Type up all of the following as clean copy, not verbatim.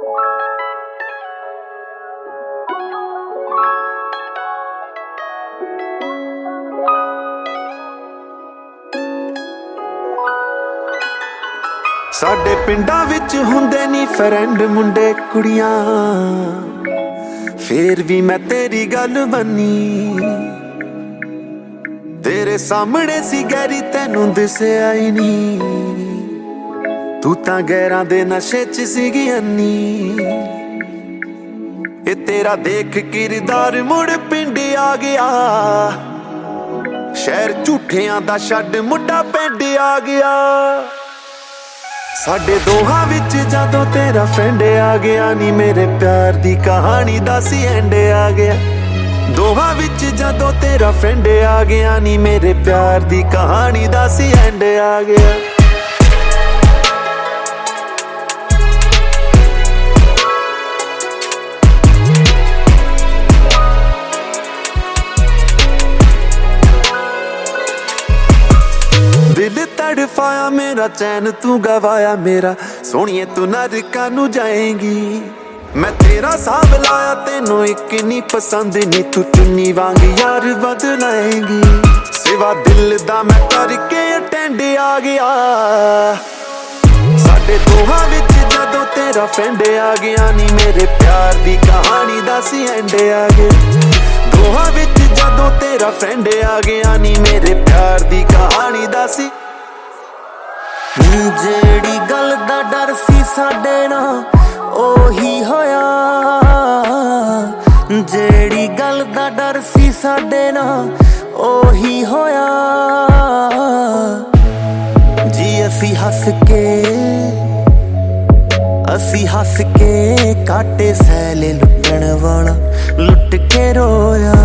साडे पिंडां विच हुंदे नी फ्रेंड मुंडे कुड़ियां, फिर भी मैं तेरी गल मन्नी। तेरे सामने सी गैरी तैनू दिसिया ही नी, तू तां गैरां दे नशे च सीगी अन्नी। ए तेरा देख किरदार मुड़ पिंड आ गया, शहर झूठियां दा छड्ड मुंडा पिंड आ गया। साडे दोहां विच जदों तेरा फ्रेंड आ गया नी, मेरे प्यार दी कहानी दा सी एंड आ गया। दोहां विच जदों तेरा फ्रेंड आ गया नी, मेरे प्यार दी कहानी दा सी एंड आ गया। दिल तड़फाया मेरा, चैन तू गवाया मेरा, सोनिए तू नरकां नू जाएगी। मैं तेरा साब लाया तेनू एक नी पसंद नी, तू चुन्नी वांग यार बदलाएगी। सिवा दिल दा मैं करके अटेंड आ गया। साडे दोहां विच जदों तेरा फ्रेंड आ गया नी, मेरे प्यार दी कहानी दा सी एंड आ गया। दोहां विच जदों तेरा फ्रेंड आ गया नी, मेरे प्यार दी कहानी दा सी। जेड़ी गल दा डर सी साडे नाल ओही होया, जेड़ी गल दा डर सी साडे नाल ओही होया। जी असी हस के काटे सैले लुटण वाला लुट के रोया।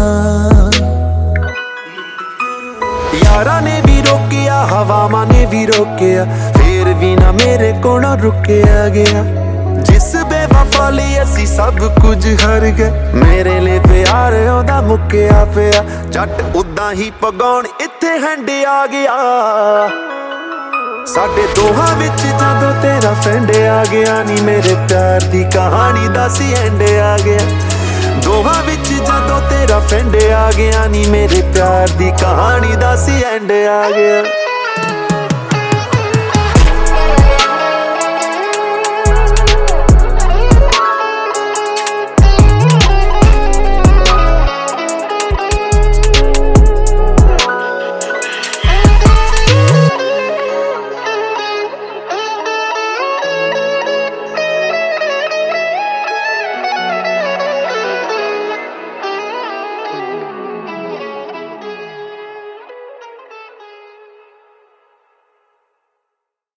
यारा ने भी रोकिया, हवावां ने भी रोकिया, फिर भी ना मेरे को ना रुकिया गया। जिस बेवफा लई असी सब कुछ हार गए, मेरे लिए प्यार ओदा मुक्किया पिया। झट उदां ही पगौण इत्थे हैंड आ गया। साडे दोहां विच जदों तेरा फ्रेंड आ गया नी, मेरे प्यार दी कहानी दा सी एंड आ गया। दोहां विच जदों तेरा फ्रेंड आ गया नी, मेरे प्यार दी कहानी दा सी एंड आ गया।